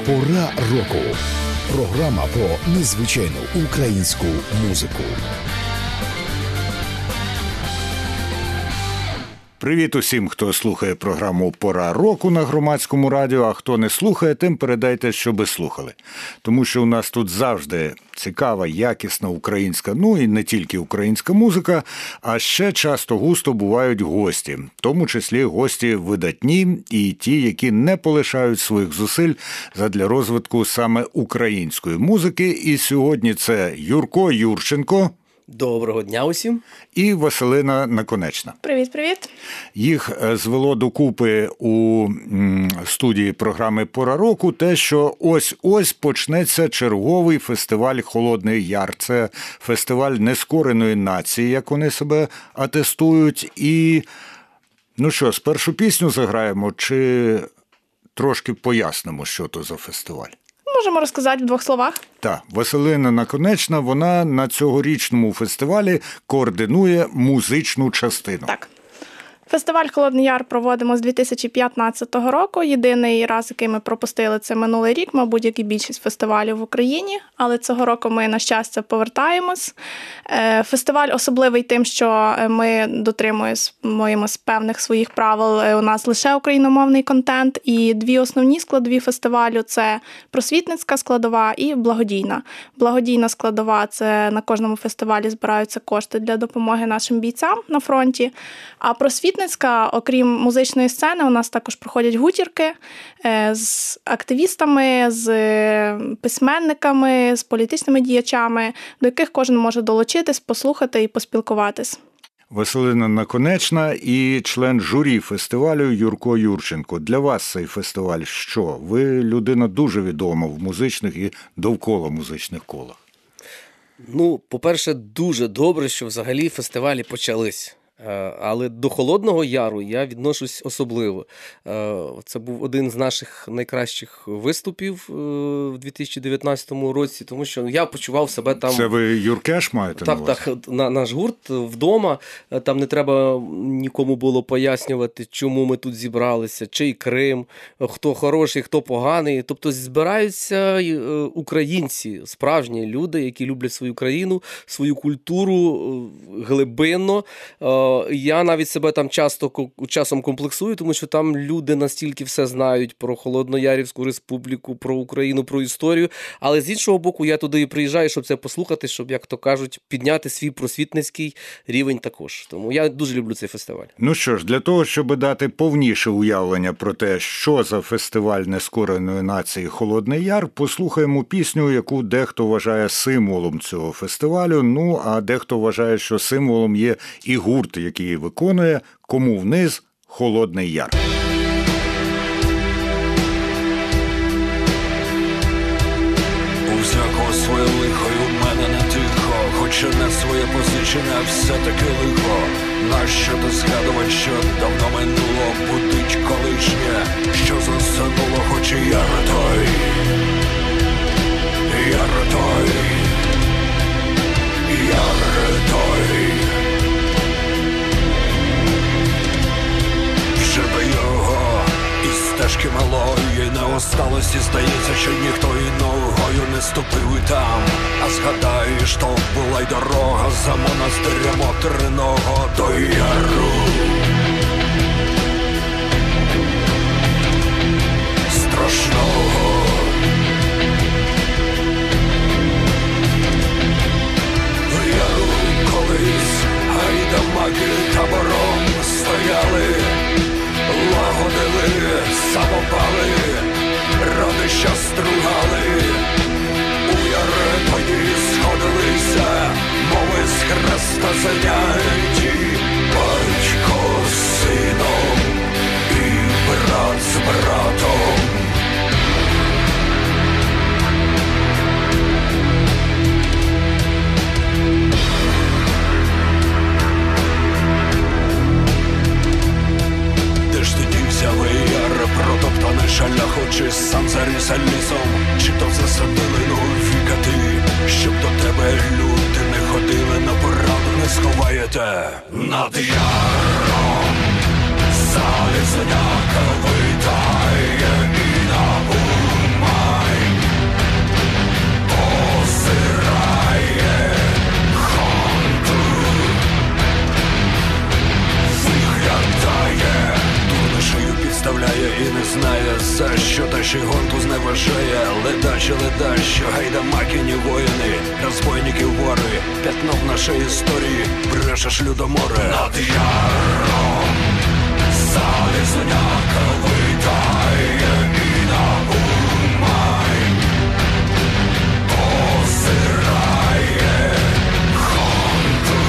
Пора року. Програма про незвичайну українську музику. Привіт усім, хто слухає програму «Пора року» на Громадському радіо, а хто не слухає, тим передайте, щоби слухали. Тому що у нас тут завжди цікава, якісна українська, ну і не тільки українська музика, а ще часто-густо бувають гості, в тому числі гості видатні і ті, які не полишають своїх зусиль задля розвитку саме української музики. І сьогодні це Юрко Юрченко. Доброго дня усім. І Василина Наконечна. Привіт-привіт. Їх звело докупи у студії програми «Пора року» те, що ось-ось почнеться черговий фестиваль «Холодний Яр». Це фестиваль нескореної нації, як вони себе атестують. І, ну що, спершу пісню заграємо чи трошки пояснимо, що то за фестиваль? Можемо розказати в двох словах. Так, Василина Наконечна, вона на цьогорічному фестивалі координує музичну частину. Так. Фестиваль «Холодний Яр» проводимо з 2015 року. Єдиний раз, який ми пропустили, це минулий рік, мабуть, як і більшість фестивалів в Україні. Але цього року ми, на щастя, повертаємось. Фестиваль особливий тим, що ми дотримуємось певних своїх правил. У нас лише україномовний контент. І дві основні складові фестивалю – це просвітницька складова і благодійна. Благодійна складова – це на кожному фестивалі збираються кошти для допомоги нашим бійцям на фронті. А просвітницька, окрім музичної сцени, у нас також проходять гутірки з активістами, з письменниками, з політичними діячами, до яких кожен може долучитись, послухати і поспілкуватись. Василина Наконечна і член журі фестивалю Юрко Юрченко. Для вас цей фестиваль що? Ви людина дуже відома в музичних і довкола музичних колах. Ну, по-перше, дуже добре, що взагалі фестивалі почались. Але до «Холодного Яру» я відношусь особливо. Це був один з наших найкращих виступів у 2019 році, тому що я почував себе там... Це ви Юркеш маєте на увазі? Так, наш гурт вдома, там не треба нікому було пояснювати, чому ми тут зібралися, чий Крим, хто хороший, хто поганий. Тобто збираються українці, справжні люди, які люблять свою країну, свою культуру глибинно. Я навіть себе там часом комплексую, тому що там люди настільки все знають про Холодноярівську республіку, про Україну, про історію. Але з іншого боку, я туди і приїжджаю, щоб це послухати, щоб, як то кажуть, підняти свій просвітницький рівень також. Тому я дуже люблю цей фестиваль. Ну що ж, для того, щоб дати повніше уявлення про те, що за фестиваль нескореної нації «Холодний Яр», послухаємо пісню, яку дехто вважає символом цього фестивалю, ну а дехто вважає, що символом є і гурт, який виконує «Кому вниз» «Холодний Яр». У всякого своє лихо, і у мене не тихо, хоч не своє позичення, все-таки лихо. Нащо то згадувати, що давно минуло, будить колишнє, що засинуло, хоч і яр той, яр той, яр той. Вже до його і стежки малої не осталось, і здається, що ніхто і ногою не ступив і там. А згадаєш, то була й дорога за монастирем Отриного до яру. Страшного. В яру колись гайдамаки табором стояли, лагодили, самопали, родища стругали. У яри тоді сходилися, мови з хреста зайняті, батько з сином і брат з братом. Протоптаний шалях, чи сам заріса лісом, чи то засадили нові кати, щоб до тебе люди не ходили, на пораду не сховаєте. Над яром залізняк витає і на бума виставляє і не знає, за що та ще гонту зневажає. Ледачі, що гайдамакіні воїни, розбойники вори, п'ятно в нашій історії, брешеш людоморе. Над яром залізняка витає і набумай, озирає хонту,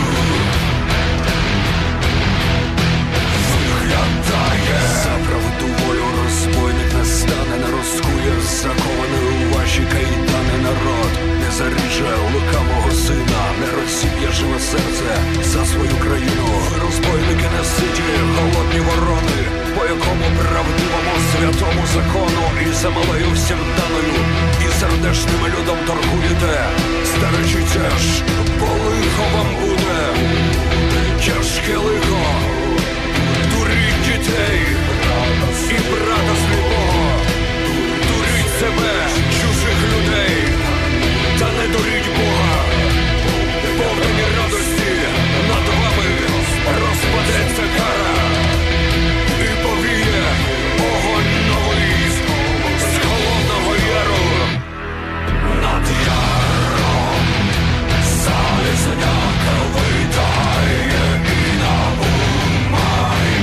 виглядає. За правду волю розбойник не стане, не розкує закований у ваші кайдани народ. Не заріже лукавого сина, не розсіб'є живе серце за свою країну. Розбойники не ситі, голодні ворони, по якому правдивому святому закону і за малою всім даною, і сердешним людом торгуєте. Старичіться ж, бо лихо вам буде, тяжке лихо, дуріть дітей і брата сліпого, дуріть себе, чужих людей, та не дуріть Бога. Повнені радості над вами розпадеться кара, і повіє огонь новий з Холодного Яру. Над яром залізняка витає і набумай,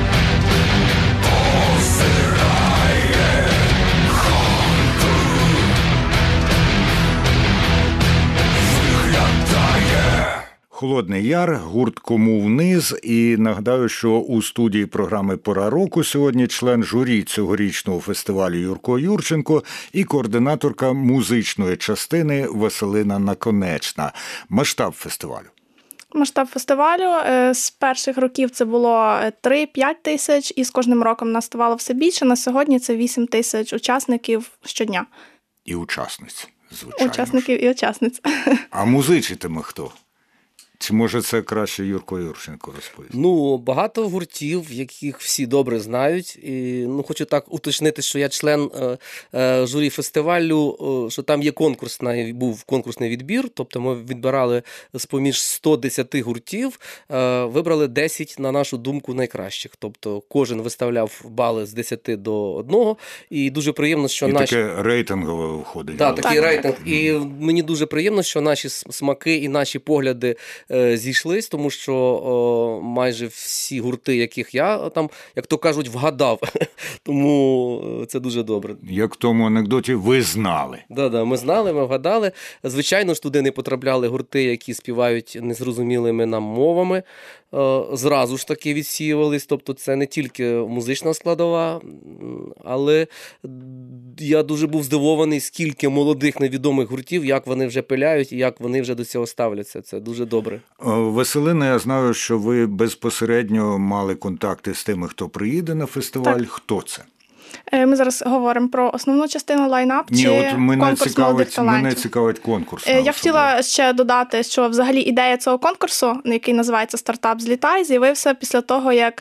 озирає хонту, виглядає. Холодний Яр, гурт «Кому вниз». І нагадаю, що у студії програми «Пора року» сьогодні член журі цьогорічного фестивалю Юрко Юрченко і координаторка музичної частини Василина Наконечна. Масштаб фестивалю. Масштаб фестивалю з перших років це було 3-5 тисяч, і з кожним роком нас ставало все більше. На сьогодні це 8 тисяч учасників щодня. І учасниць, звичайно. Учасників і учасниць. А музичитиме хто? Чи може це краще Юрко Юрченко розповість? Ну, багато гуртів, яких всі добре знають. І, хочу так уточнити, що я член журі фестивалю, що там є був конкурсний відбір, тобто ми відбирали з-поміж 110 гуртів, вибрали 10, на нашу думку, найкращих. Тобто кожен виставляв бали з 10 до 1, і дуже приємно, що таке рейтингове виходить. Так, такий рейтинг. І мені дуже приємно, що наші смаки і наші погляди зійшлись, тому що майже всі гурти, яких я там, як то кажуть, вгадав. Тому це дуже добре. Як в тому анекдоті, ви знали. Да, ми знали, ми вгадали. Звичайно ж, туди не потрапляли гурти, які співають незрозумілими нам мовами. Зразу ж таки відсіювались, тобто це не тільки музична складова, але я дуже був здивований, скільки молодих невідомих гуртів, як вони вже пиляють і як вони вже до цього ставляться. Це дуже добре. Василина, я знаю, що ви безпосередньо мали контакти з тими, хто приїде на фестиваль. Так. Хто це? Ми зараз говоримо про основну частину лайнап чи конкурс молодих талантів? Мене цікавить конкурс. Я хотіла ще додати, що взагалі ідея цього конкурсу, який називається «Стартап злітай», з'явився після того, як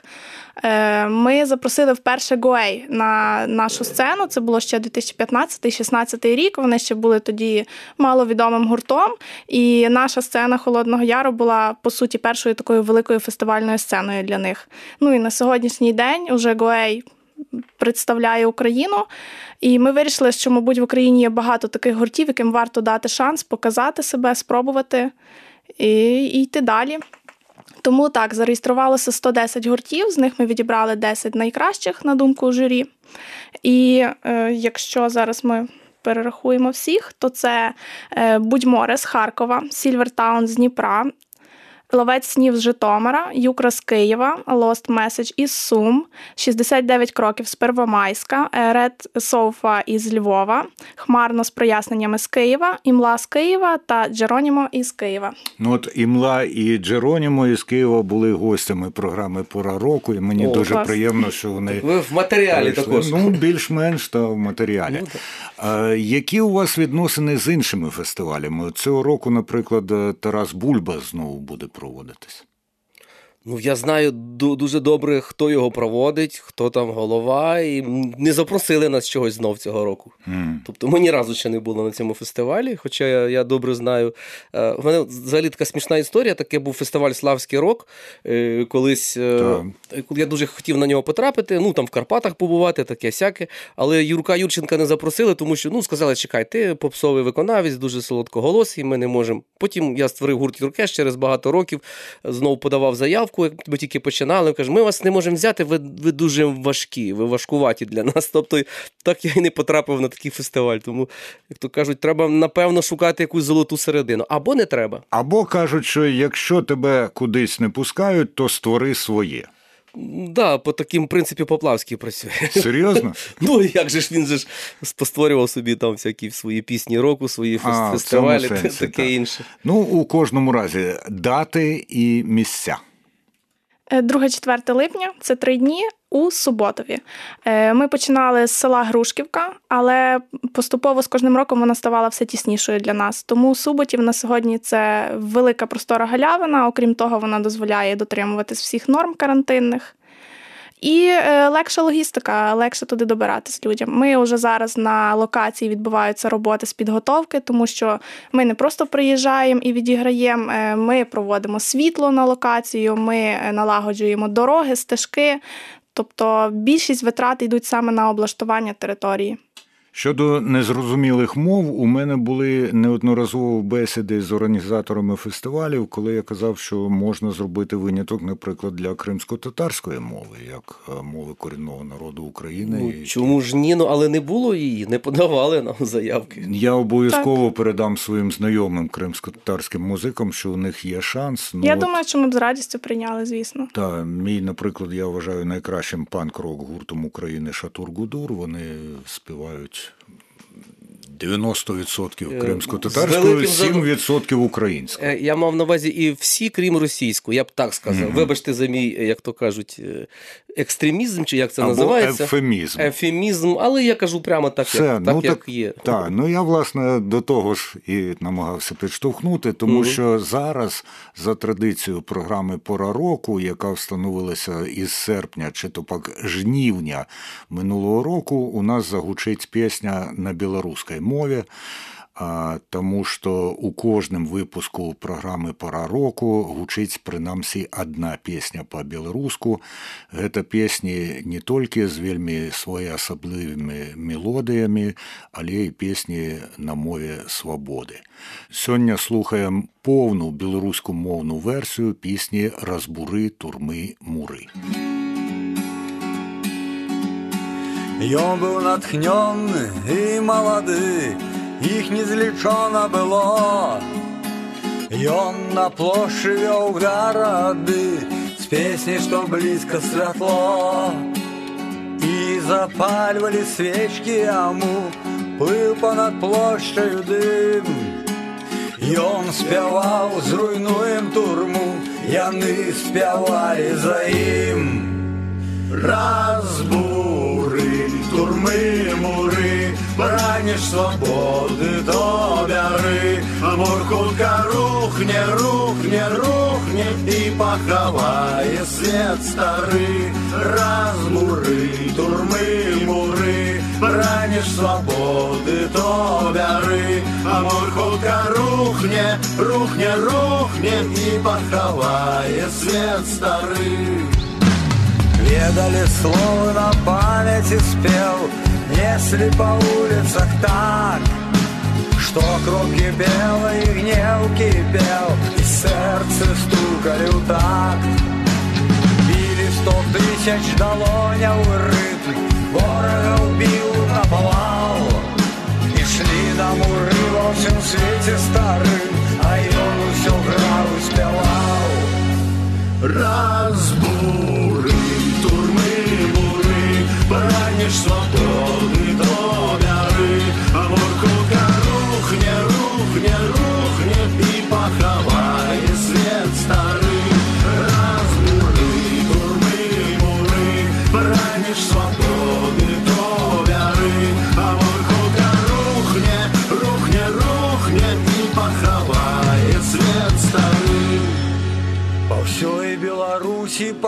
ми запросили вперше Гоей на нашу сцену. Це було ще 2015-2016 рік. Вони ще були тоді маловідомим гуртом. І наша сцена Холодного Яру була, по суті, першою такою великою фестивальною сценою для них. Ну і на сьогоднішній день уже Гоей представляє Україну. І ми вирішили, що, мабуть, в Україні є багато таких гуртів, яким варто дати шанс показати себе, спробувати і йти далі. Тому так, зареєструвалося 110 гуртів, з них ми відібрали 10 найкращих, на думку журі. І якщо зараз ми перерахуємо всіх, то це Будь-море з Харкова, Сільвертаун з Дніпра, Ловець снів з Житомира, Юкра з Києва, Lost Message із Сум, 69 кроків з Первомайська, Red Sofa із Львова, Хмарно з проясненнями з Києва, Імла з Києва та Джеронімо із Києва. Ну от Імла і Джеронімо із Києва були гостями програми «Пора року», і мені дуже приємно, що вони... Ви в матеріалі також. Ну, більш-менш, та в матеріалі. Які у вас відносини з іншими фестивалями? Цього року, наприклад, Тарас Бульба знову буде проводитись. Ну, я знаю дуже добре, хто його проводить, хто там голова, і не запросили нас чогось знов цього року. Тобто ми ні разу ще не були на цьому фестивалі, хоча я добре знаю. У мене взагалі така смішна історія, таке був фестиваль «Славський рок», колись, я дуже хотів на нього потрапити, ну, там в Карпатах побувати, таке-сяке, але Юрка Юрченка не запросили, тому що, ну, сказали, чекай, ти попсовий виконавець, дуже солодкоголосий, ми не можемо. Потім я створив гурт «Юркеш» через багато років, знову подавав заявку, як ми тільки починали, кажу, ми вас не можемо взяти, ви дуже важкі, ви важкуваті для нас. Тобто так я і не потрапив на такий фестиваль. Тому, як то кажуть, треба, напевно, шукати якусь золоту середину. Або не треба. Або кажуть, що якщо тебе кудись не пускають, то створи своє. Да, по таким принципі Поплавський працює. Серйозно? Ну, як же ж він же ж постворював собі там всякі свої пісні року, свої фестивалі, таке інше. Ну, у кожному разі, дати і місця. 2-4 липня – це 3 дні у Суботові. Ми починали з села Грушківка, але поступово з кожним роком вона ставала все тіснішою для нас. Тому Суботів на сьогодні – це велика простора галявина, окрім того, вона дозволяє дотримуватись всіх норм карантинних. І легша логістика, легше туди добиратись людям. Ми вже зараз на локації відбуваються роботи з підготовки, тому що ми не просто приїжджаємо і відіграємо, ми проводимо світло на локацію, ми налагоджуємо дороги, стежки. Тобто більшість витрат йдуть саме на облаштування території. Щодо незрозумілих мов, у мене були неодноразово бесіди з організаторами фестивалів, коли я казав, що можна зробити виняток, наприклад, для кримсько-татарської мови, як мови корінного народу України. Ну, чому ж ні? Ну, але не було її, не подавали нам заявки. Я обов'язково передам своїм знайомим кримсько-татарським музикам, що у них є шанс. Я думаю, що ми б з радістю прийняли, звісно. Так, мій, наприклад, я вважаю найкращим панк-рок гуртом України «Шатур-Гудур». Вони співають 90% кримсько-татарською, 7% українською. Я мав на увазі і всі, крім російської, я б так сказав. Вибачте за мій, як то кажуть, екстремізм, чи як це називається? Ефемізм. Ефемізм, але я кажу прямо так, як є. Так, ну я, власне, до того ж і намагався підштовхнути, тому що зараз за традицією програми «Пора року», яка встановилася із серпня, чи то пак жнівня минулого року, у нас загучить пісня на білоруській мові, тому що у кожным выпуску програмы «Пора року» гучыць прынамсі одна песня па-беларуску. Гэта песні не толькі з вельмі своеасаблівымі мелодыямі, але і песні на мове свабоды. Сёння слухаем поўную беларускую моўную версію песні «Разбуры, турмы, муры». Ён быў натхнённы і малады, іх незлічона было. Ён на плошчы вёў гарады з песняй, што блізка святло. І запальвалі свечкі яму, плыў панад плошчаю дым. Ён спяваў «Зруйнуем турму», яны спявалі за ім. Разбуры, турмы, муры, браніш свободы до бяры. Мур хутка рухне, рухне, рухне і пахавае свет стары. Разбуры, турмы, муры, браніш свободы до бяры. Мур хутка рухне, рухне, рухне і пахавае свет стары. Ведали словы на памяти спел, несли по улицах так, что кровь кипела и гнев кипел, и сердце стукали в такт. Били 100 000 долоняў ритм, ворога убил наповал, и шли на муры во всем свете старым, а ён усё граў и спявал. Разбуры, браніш свободы до бяры. Мур хутка рухне, рухне, рухне і пахавае свет стары. Разбуры, турмы, муры, браніш свободы до бяры. Мур хутка рухне, рухне, рухне і пахавае свет стары. Па ўсёй Беларусі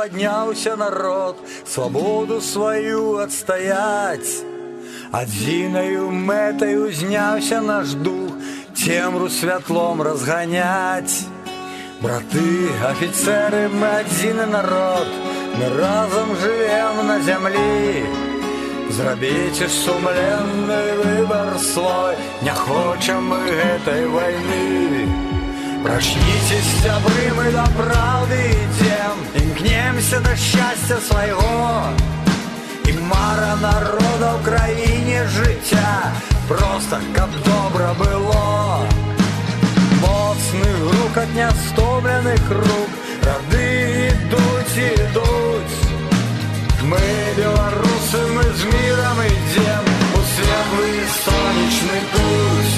поднялся народ, свободу свою отстоять. Одиною метою знявся наш дух, темру святлом разгонять. Браты, офицеры, мы один народ, мы разом живем на землі. Зробите сумленный выбор свой, не хочем мы этой войны. Прочнитесь, сябры, мы до правды идем, имкнемся до счастья своего. І мара народа в країні життя, просто каб добре було. Моцних грукотня стомлених рук, роди ідуть. Мы белорусы, мы с миром идем у светлый солнечный путь.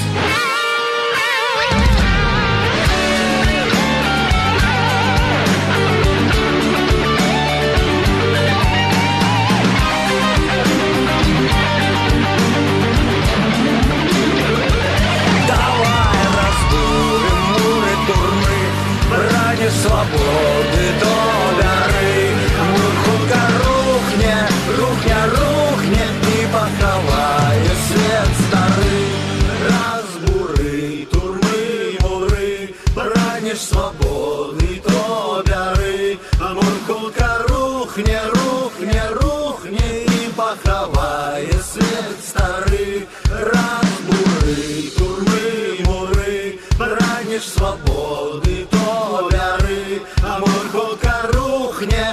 Давай разбурим муры турны, брани свободы до горы. Мурхунка рухне и поховая свет старый. Разбуры турмы муры, бранишь свободы до горы. А Мурхунка рухне и поховая свет старый. Разбуры турмы муры, бранишь свободы до горы. А Мурхунка рухне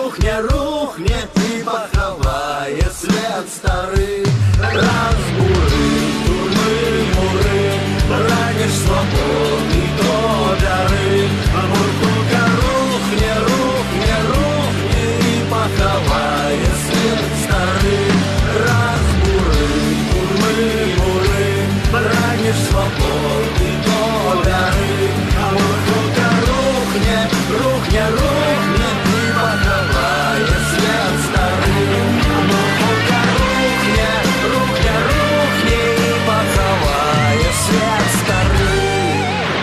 и поховая свет старый. Разбуры турмы муры, бранишь свободы до горы. А Мурхунка рухне и поховая свет старый. Разбуры турмы муры, бранишь свободы до горы. А Мурхунка рухне и поховая свет старый. А Мурхунка рухне и поховая свет старий.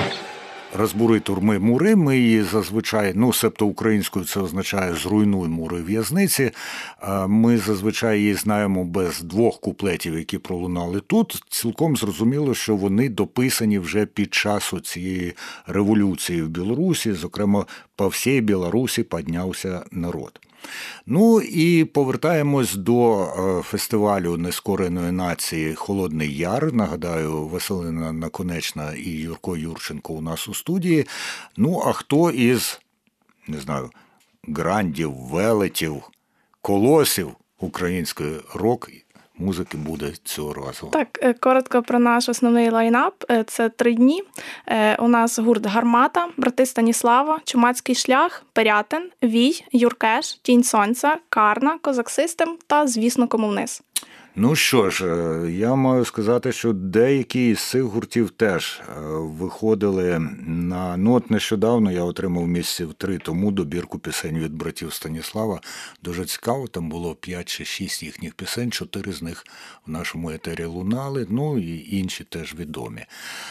Розбури турми мури, ми її зазвичай, себто українською це означає «зруйнуй мури в'язниці». Ми зазвичай її знаємо без двох куплетів, які пролунали тут. Цілком зрозуміло, що вони дописані вже під час цієї революції в Білорусі, зокрема, по всій Білорусі піднявся народ. Ну і повертаємось до фестивалю нескореної нації «Холодний Яр». Нагадаю, Василина Наконечна і Юрко Юрченко у нас у студії. Ну, а хто із, не знаю, грандів, велетів, колосів української рок-музики буде цього разу? Так, коротко про наш основний лайнап. Це 3 дні. У нас гурт «Гармата», брати Станіслава, Чумацький шлях, Пирятин, Вій, Юркеш, Тінь сонця, Карна, Козак Систем та, звісно, Комуниз. Ну що ж, я маю сказати, що деякі з цих гуртів теж виходили на... от нещодавно я отримав місяців 3 тому добірку пісень від братів Станіслава. Дуже цікаво, там було 5 чи 6 їхніх пісень, 4 з них в нашому етері лунали, ну і інші теж відомі.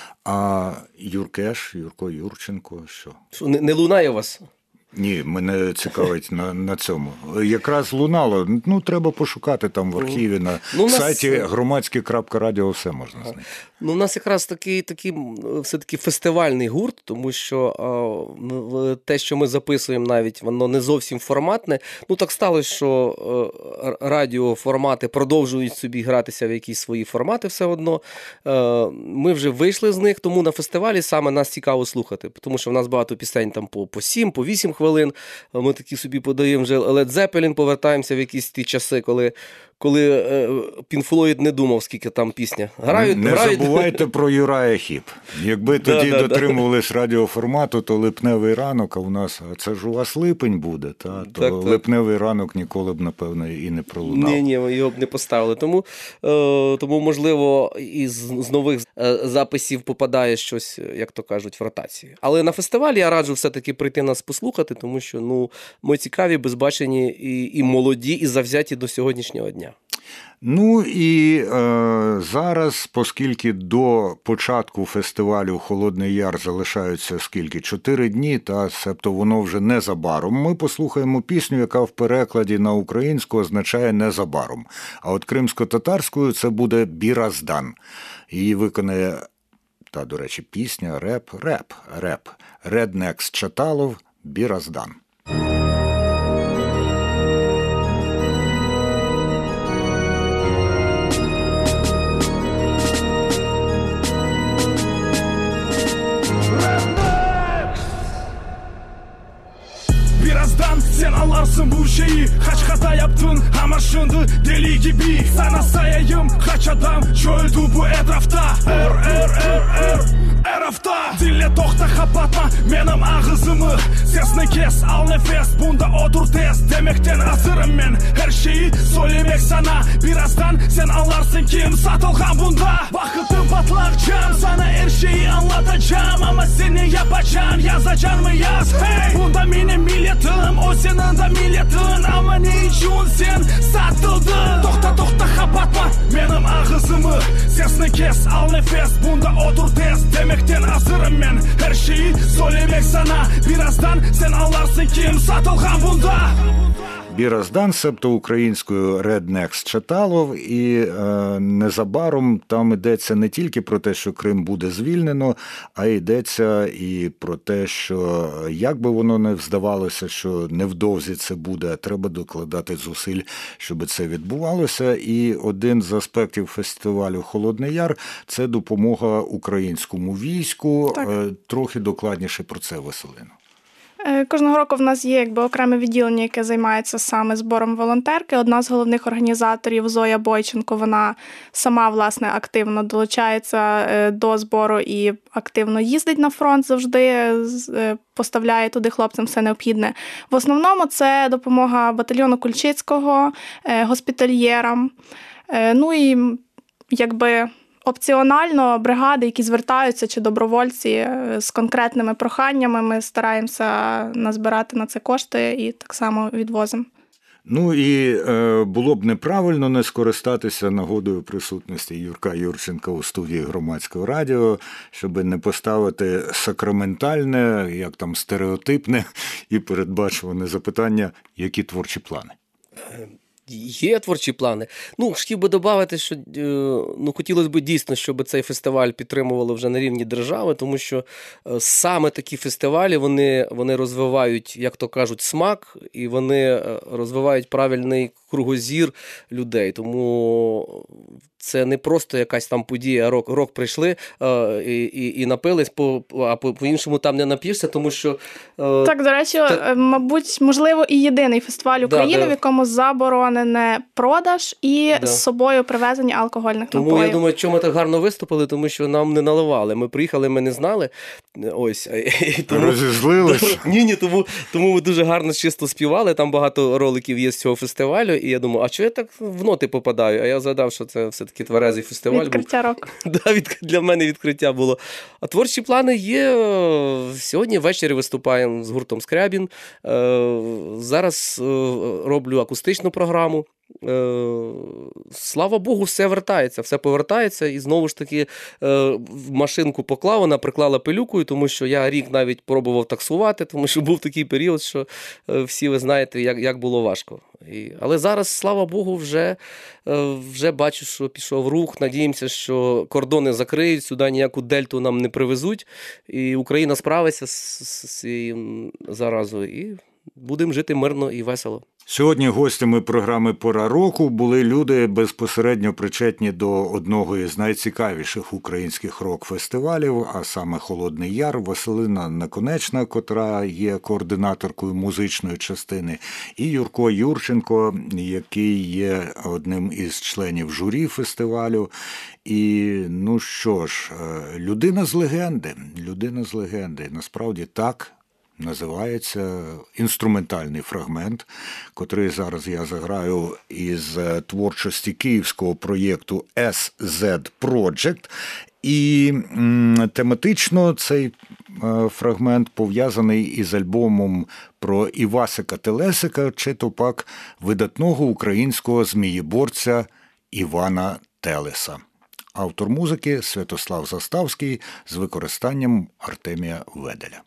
А Юркеш, Юрко Юрченко, що? Не лунає у вас? Ні, мене цікавить на цьому. Якраз лунало, треба пошукати там в архіві на сайті громадське.радіо все можна знайти. У нас якраз такий все-таки фестивальний гурт, тому що те, що ми записуємо навіть, воно не зовсім форматне. Так сталося, що радіоформати продовжують собі гратися в якісь свої формати все одно. Ми вже вийшли з них, тому на фестивалі саме нас цікаво слухати, тому що в нас багато пісень там по 7, по 8 хвилин. Ми такі собі подаємо вже Led Zeppelin, повертаємося в якісь ті часи, коли Pink Floyd не думав, скільки там пісня. Не забувайте про Юрая Хіп. Якби тоді дотримувались радіоформату, то липневий ранок, а у нас, це ж у вас липень буде, то так. Липневий ранок ніколи б, напевно, і не пролунав. Ні, його б не поставили. Тому можливо, із нових записів попадає щось, як то кажуть, в ротацію. Але на фестивалі я раджу все-таки прийти нас послухати, тому що ми цікаві, безбачені і молоді, і завзяті до сьогоднішнього дня. Ну і зараз, оскільки до початку фестивалю «Холодний Яр» залишаються 4 дні, себто воно вже незабаром, ми послухаємо пісню, яка в перекладі на українську означає «незабаром». А от кримсько-татарською це буде «Біраздан». Її виконає, до речі, пісня реп. Rednex Чаталов «Біраздан». Birazdan sen anlarsın bu şeyi. Kaç hata yaptın ama şimdi deli gibi. Sana sayayım kaç adam öldü bu etrafta. Erafta Dinle toxta kapatma benim ağzımı. Sesini kes al nefes bunda otur tez. Demekten hazırım ben her şeyi söylemek sana. Birazdan sen anlarsın kim satılgan bunda. Vakıtım patlayacağım sana her şeyi anlatacağım. Ama seni yapacaksın yazacaksın mı yaz. Hey bunda benim milletim o senin de milletin. Ama ne için sen satıldın. Toxta kapatma benim ağzımı. Sesini kes al nefes bunda otur tez. Demekten hazırım ben her şeyi söylemek sana. Birazdan sen anlarsın kim satılgan bunda. Біраздан, себто українською Rednex Чаталов, і незабаром там йдеться не тільки про те, що Крим буде звільнено, а йдеться і про те, що як би воно не здавалося, що невдовзі це буде, треба докладати зусиль, щоб це відбувалося. І один з аспектів фестивалю «Холодний Яр» – це допомога українському війську. Так. Трохи докладніше про це, Василино. Кожного року в нас є окреме відділення, яке займається саме збором волонтерки. Одна з головних організаторів Зоя Бойченко, вона сама, власне, активно долучається до збору і активно їздить на фронт завжди, поставляє туди хлопцям все необхідне. В основному це допомога батальйону Кульчицького, госпітальєрам, ну і опціонально бригади, які звертаються, чи добровольці з конкретними проханнями, ми стараємося назбирати на це кошти і так само відвозимо. Ну і було б неправильно не скористатися нагодою присутності Юрка Юрченка у студії Громадського радіо, щоб не поставити сакраментальне, стереотипне і передбачуване запитання, які творчі плани. Є творчі плани. Хотів би додати, що хотілося б дійсно, щоб цей фестиваль підтримували вже на рівні держави, тому що саме такі фестивалі, вони розвивають, як то кажуть, смак, і вони розвивають правильний кругозір людей. Тому це не просто якась там подія, рок прийшли і напились, а по-іншому там не нап'єшся, тому що... Так, до речі, мабуть, можливо, і єдиний фестиваль України, в якому заборонене продаж і з собою привезення алкогольних напоїв. Тому я думаю, чому ми так гарно виступили, тому що нам не наливали. Ми приїхали, ми не знали. Розізлились? Ні, тому ми дуже гарно чисто співали. Там багато роликів є з цього фестивалю. І я думаю, а чого я так в ноти попадаю? А я згадав, що це все-таки тверезий фестиваль. Відкриття року. Для мене відкриття було. А творчі плани є. Сьогодні ввечері виступаємо з гуртом «Скрябін». Зараз роблю акустичну програму. Слава Богу, все повертається, і знову ж таки в машинку поклав, вона приклала пилюкою, тому що я рік навіть пробував таксувати, тому що був такий період, що всі ви знаєте, як було важко. Але зараз, слава Богу, вже бачу, що пішов рух, надіємося, що кордони закриють, сюди ніяку дельту нам не привезуть, і Україна справиться з цією заразою, і будемо жити мирно і весело. Сьогодні гостями програми «Пора року» були люди безпосередньо причетні до одного із найцікавіших українських рок-фестивалів, а саме «Холодний Яр», Василина Наконечна, котра є координаторкою музичної частини, і Юрко Юрченко, який є одним із членів журі фестивалю. І, людина з легенди, насправді так називається інструментальний фрагмент, котрий зараз я заграю із творчості київського проєкту SZ Project. І тематично цей фрагмент пов'язаний із альбомом про Івасика Телесика, чи то пак видатного українського змієборця Івана Телеса. Автор музики Святослав Заставський з використанням Артемія Веделя.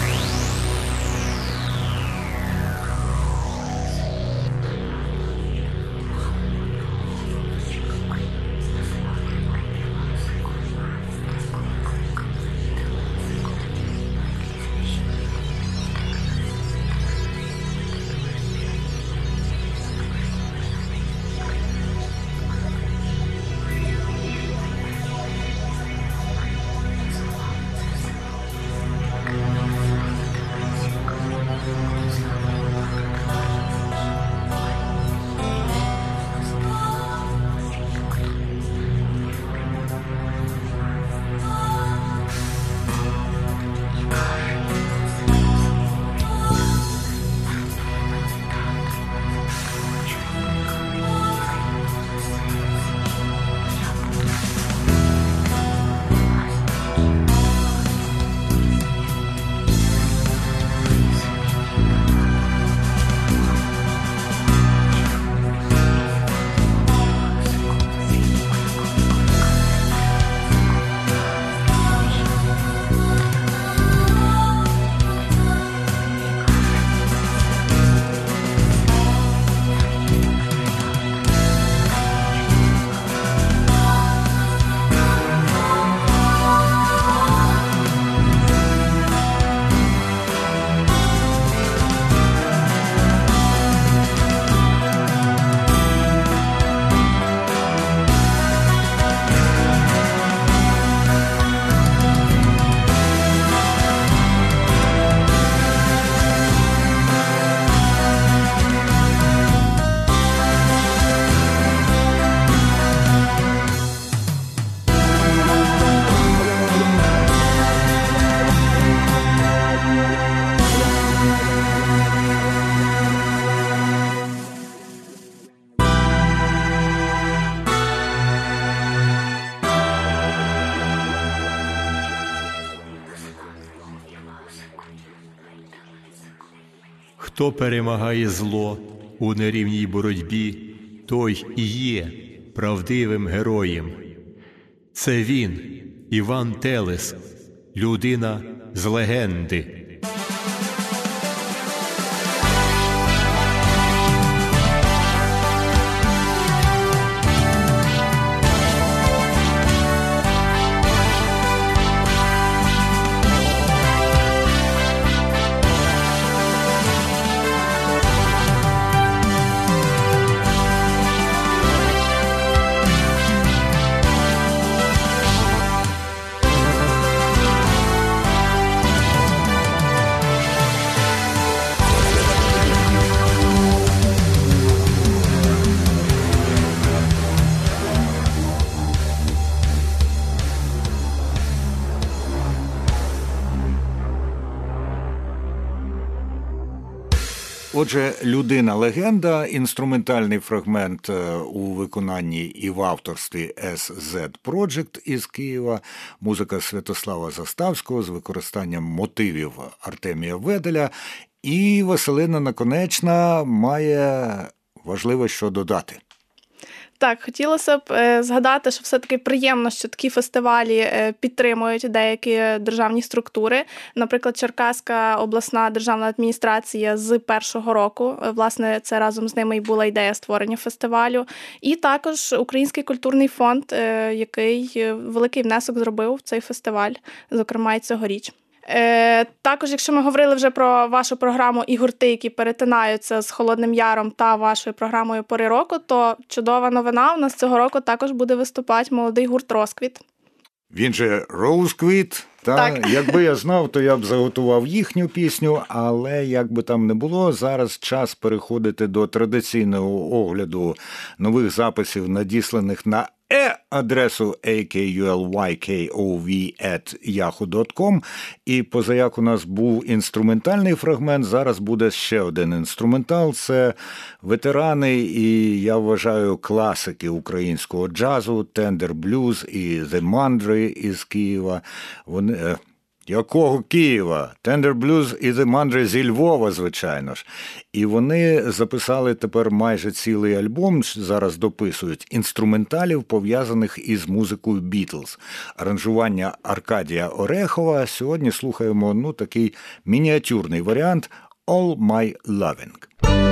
Хто перемагає зло у нерівній боротьбі, той і є правдивим героєм. Це він, Іван Телес, людина з легенди. Отже, «Людина-легенда» – інструментальний фрагмент у виконанні і в авторстві SZ Project із Києва, музика Святослава Заставського з використанням мотивів Артемія Веделя. І Василина Наконечна має важливе що додати. Так, хотілося б згадати, що все-таки приємно, що такі фестивалі підтримують деякі державні структури. Наприклад, Черкаська обласна державна адміністрація з першого року, власне, це разом з ними і була ідея створення фестивалю. І також Український культурний фонд, який великий внесок зробив в цей фестиваль, зокрема і цьогоріч. Також, якщо ми говорили вже про вашу програму і гурти, які перетинаються з Холодним Яром та вашою програмою «Пори року», то чудова новина, у нас цього року також буде виступати молодий гурт «Розквіт». Він же «Розквіт». Так. Якби я знав, то я б заготував їхню пісню, але як би там не було, зараз час переходити до традиційного огляду нових записів, надісланих на адресу akulykov@yahoo.com. І позаяк у нас був інструментальний фрагмент, зараз буде ще один інструментал. Це ветерани і, я вважаю, класики українського джазу, Tender Blues і The Mandry із Києва. Вони Якого Києва? Tender Blues і The Mandre зі Львова, звичайно ж. І вони записали тепер майже цілий альбом, зараз дописують, інструменталів, пов'язаних із музикою Beatles. Аранжування Аркадія Орехова. Сьогодні слухаємо, такий мініатюрний варіант «All My Loving».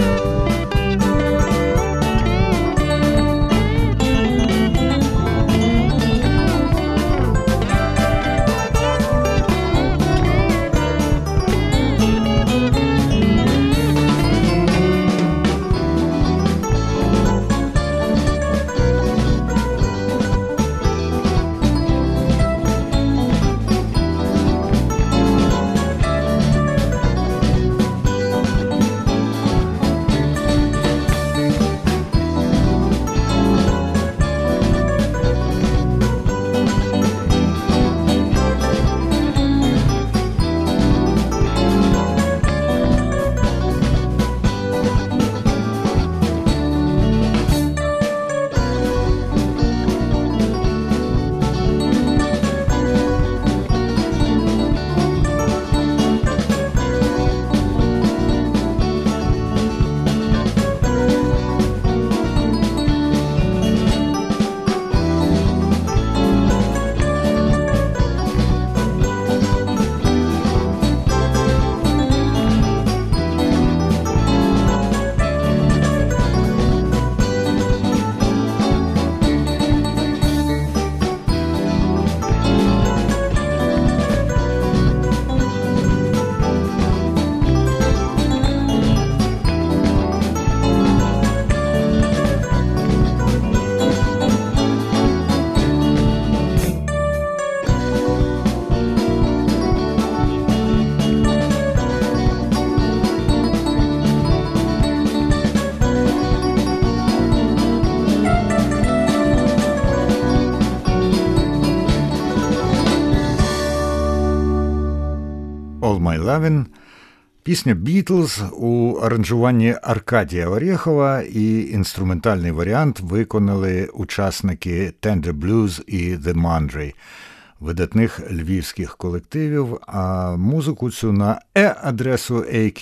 «All My Lovin'», пісня «Beatles» у аранжуванні Аркадія Орехова, і інструментальний варіант виконали учасники Tender Blues і The Mandre, видатних львівських колективів, а музику цю на адресу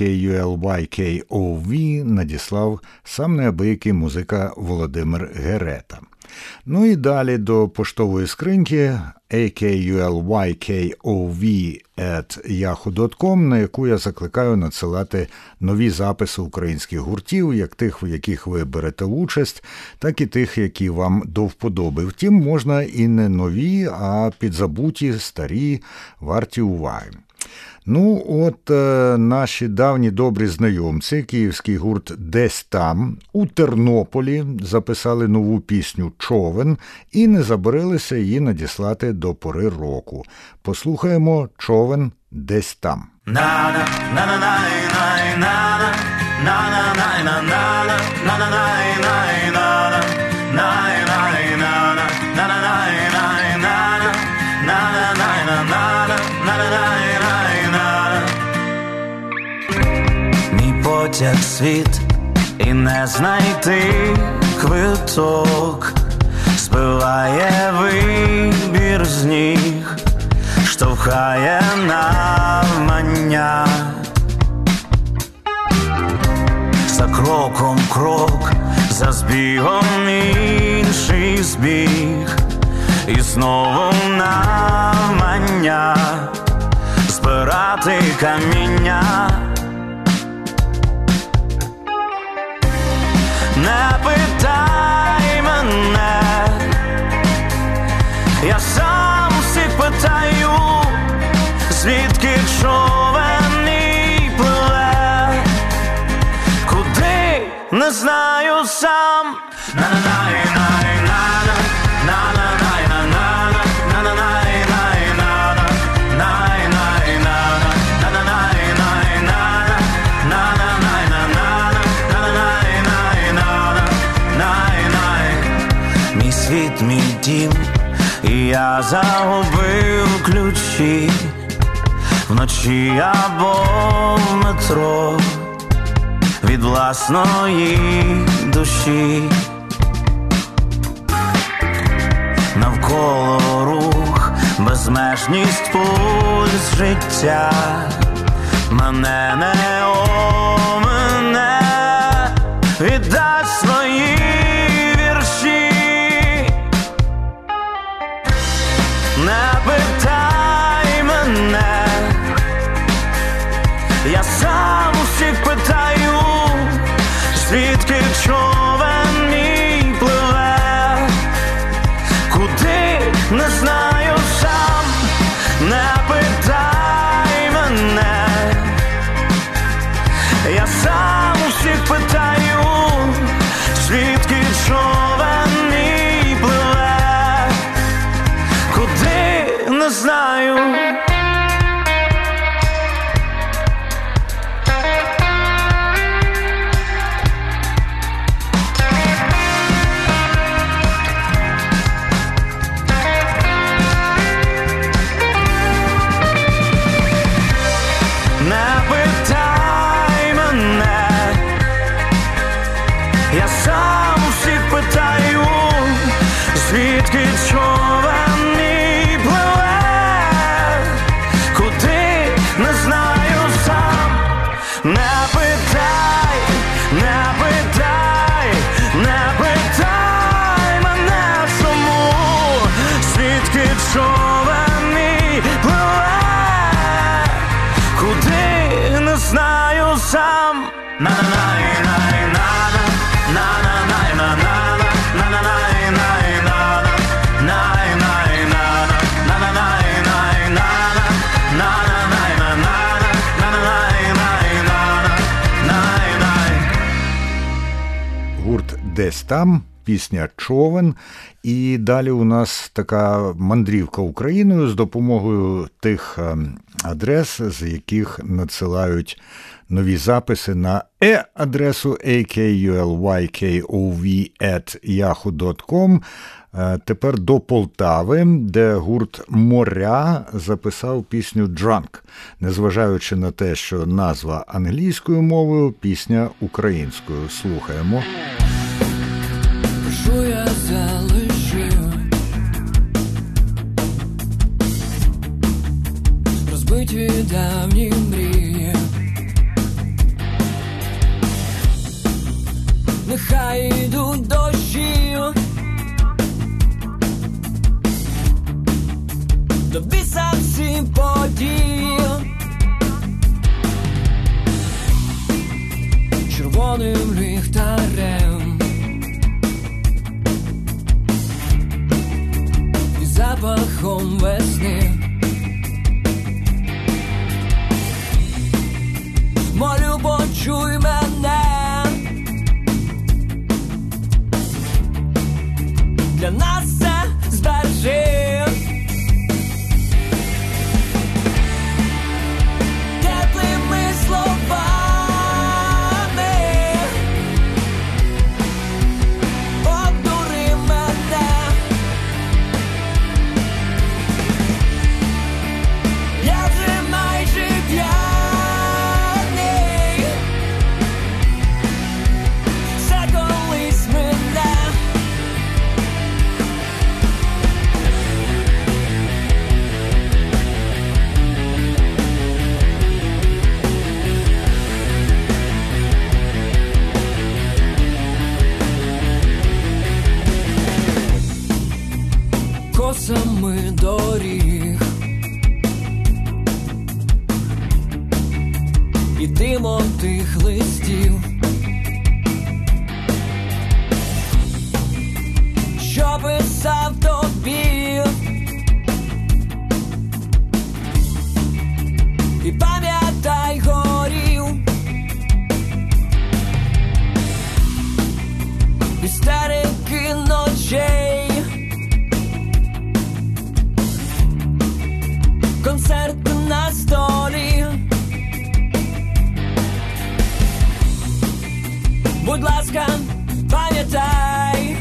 AKULYKOV надіслав сам неабиякий музика Володимир Герета. І далі до поштової скриньки akulykov@yahoo.com, на яку я закликаю надсилати нові записи українських гуртів, як тих, в яких ви берете участь, так і тих, які вам до вподоби. Втім, можна і не нові, а підзабуті, старі, варті уваги. Наші давні добрі знайомці, київський гурт «Десь там», у Тернополі записали нову пісню «Човен» і не забарилися її надіслати до пори року. Послухаємо «Човен десь там». Потяг світ і не знайти квиток, збиває вибір з ніг, штовхає навмання. За кроком крок, за збігом інший збіг, і знову навмання збирати каміння. Не питай мене, я сам всіх питаю, звідки човен і пливе, куди, не знаю сам. Світ мій дім, і я загубив ключі вночі або в метро від власної душі. Навколо рух без безмежність пульс життя мене не омине, віддасть свої вірші. Не питай мене, я сам усіх питаю, звідки човен мій пливе, куди не знаю сам. Не питай мене, я сам усіх питаю, звідки човен мій пливе, куди не знаю. Я сам усіх питаю, звідки човен мій пливе, куди не знаю сам. Не питай, не питай, не питай мене чому, звідки човен мій пливе, куди не знаю сам. Гурт «Десь там», пісня «Човен». І далі у нас така мандрівка Україною з допомогою тих адрес, з яких надсилають нові записи на адресу akulykyov@yahoo.com. Тепер до Полтави, де гурт «Моря» записав пісню «Drunk». Незважаючи на те, що назва англійською мовою, пісня українською. Слухаємо. Що я залишив? Розбиті давні мрії. Нехай йдуть дощі, до біса всі події. Червоним ліхтарем і запахом весни молю, почуй мене. Для нас це збережи. Теплими словами обдури мене. Я вже майже п'яний. Це колись мене. Косами доріг і димом тих листів, що писав тобі, і пам'ятай горів, істерики ночей. Концерт на столі. Будь ласка, пам'ятай,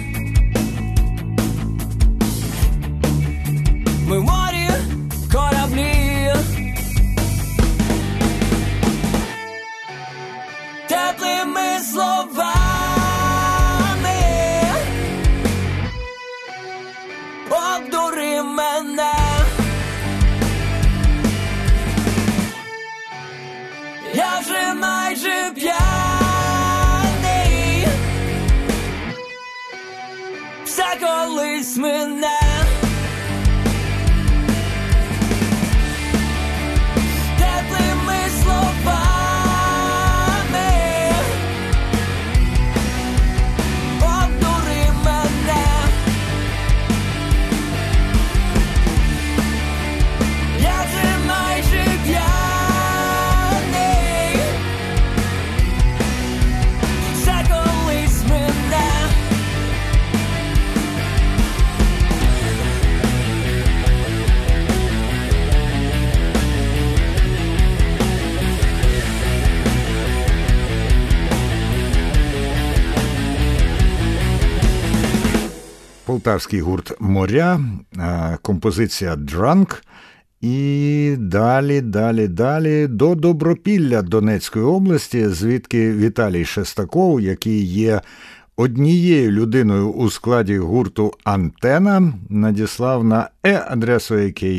ми в морі кораблі. Теплими словами обдури мене. колись мене. Теплими словами обдури мене. Я же майже п'яний. Ще колись мене. Полтавський гурт «Моря», композиція «Drunk». І далі до Добропілля Донецької області, звідки Віталій Шестаков, який є однією людиною у складі гурту «Антена», надіслав на адресу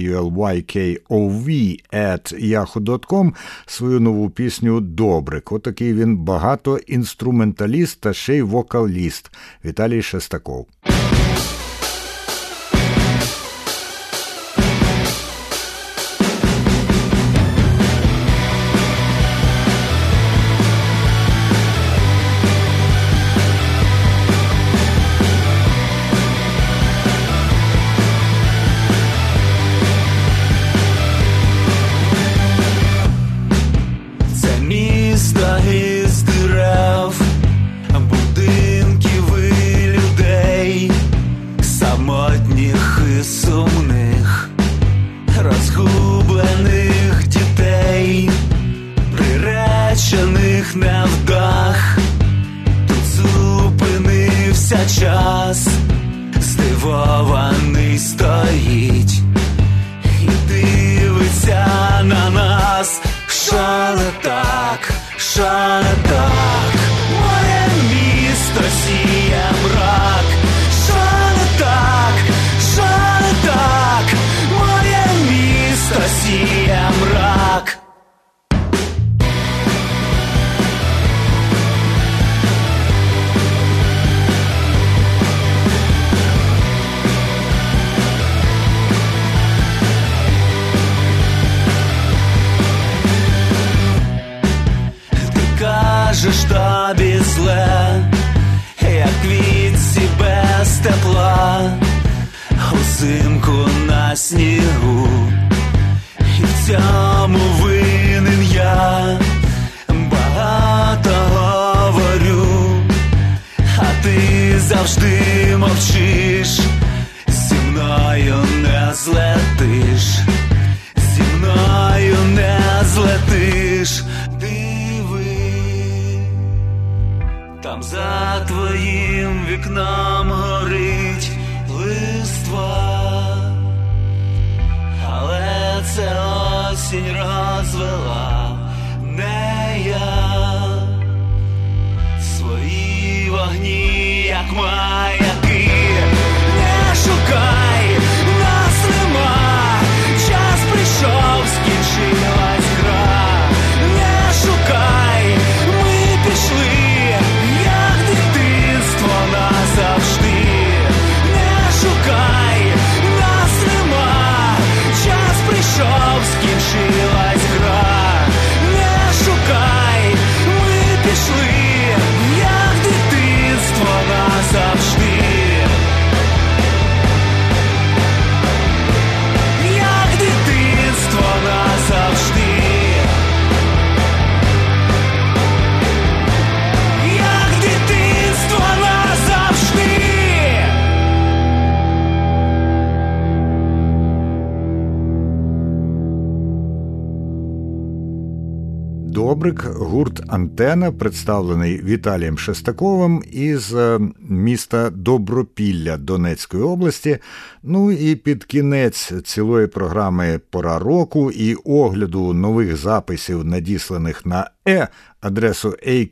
akulykov@yahoo.com свою нову пісню «Добрик». Отакий він багатоінструменталіст та ще й вокаліст Віталій Шестаков. Міста із дерев, будинків і людей, самотніх і сумних, розгублених дітей, приречених невдах. Тут зупинився час, здивований стоїть і дивиться на нас. Що не так, що не так? Моє місто сіє мрак. Що не так, що не так? Моє місто сіє мрак. Кажеш, тобі зле, як квітці без тепла, узимку на снігу, і в цьому винен я. Багато говорю, а ти завжди мовчиш. Зі мною не злетиш, зі мною не злетиш. Там за твоїм вікном горить листва, але це осінь розвела, не я. Свої вогні, як маяки, не шукай, нас нема. Час прийшов, скінчилась гра. Не шукай, ми пішли. Назавжди не шукай, нас нема. Час прийшов, скінчилась гра. Не шукай, ми пішли, як дитинство назавжди. Як дитинство назавжди. Добрик, гурт «Антена», представлений Віталієм Шестаковим із міста Добропілля Донецької області. Ну і під кінець цілої програми «Пора року» і огляду нових записів, надісланих на адресу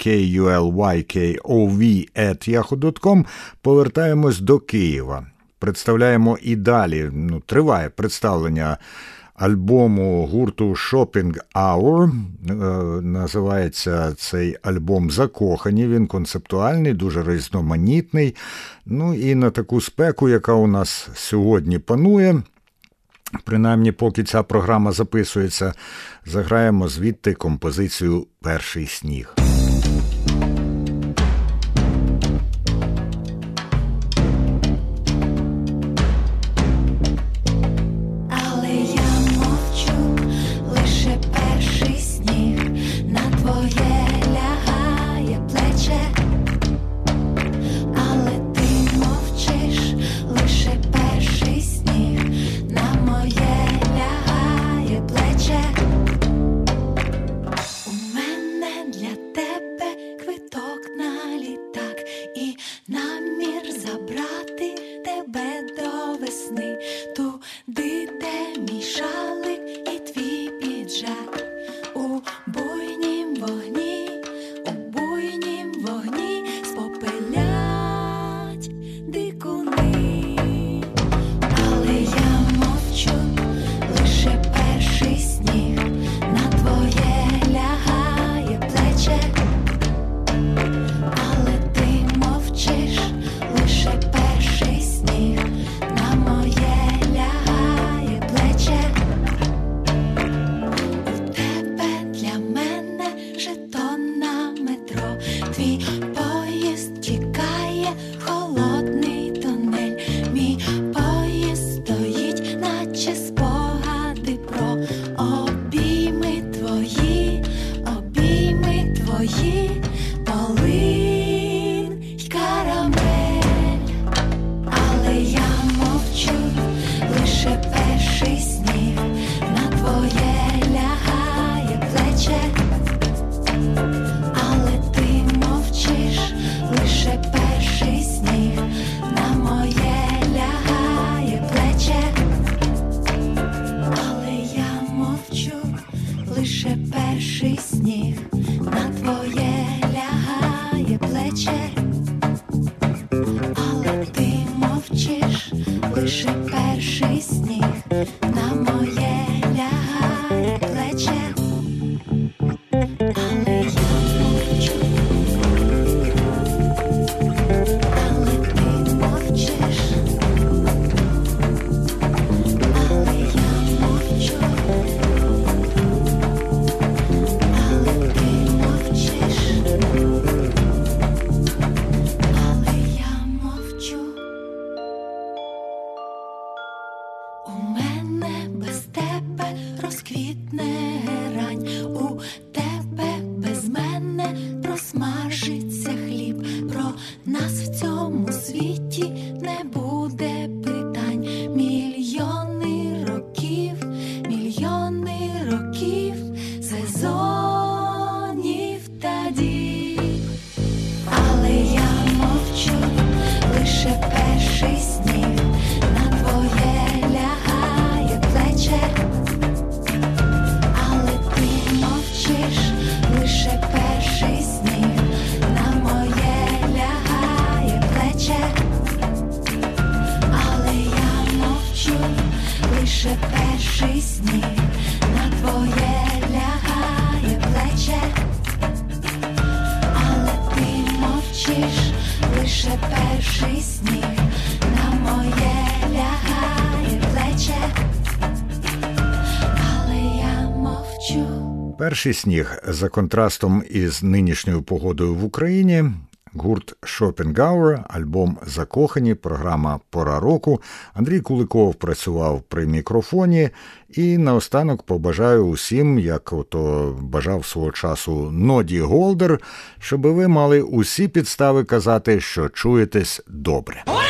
akulykov@yahoo.com, повертаємось до Києва. Представляємо і далі, триває представлення альбому гурту Shopping Hour. Називається цей альбом «Закохані». Він концептуальний, дуже різноманітний. Ну і на таку спеку, яка у нас сьогодні панує, принаймні поки ця програма записується, заграємо звідти композицію «Перший сніг». Перший сніг за контрастом із нинішньою погодою в Україні. Гурт Shopping Hour, альбом «Закохані», програма «Пора року». Андрій Куликов працював при мікрофоні. І наостанок побажаю усім, як ото бажав свого часу Ноді Голдер, щоб ви мали усі підстави казати, що чуєтесь добре.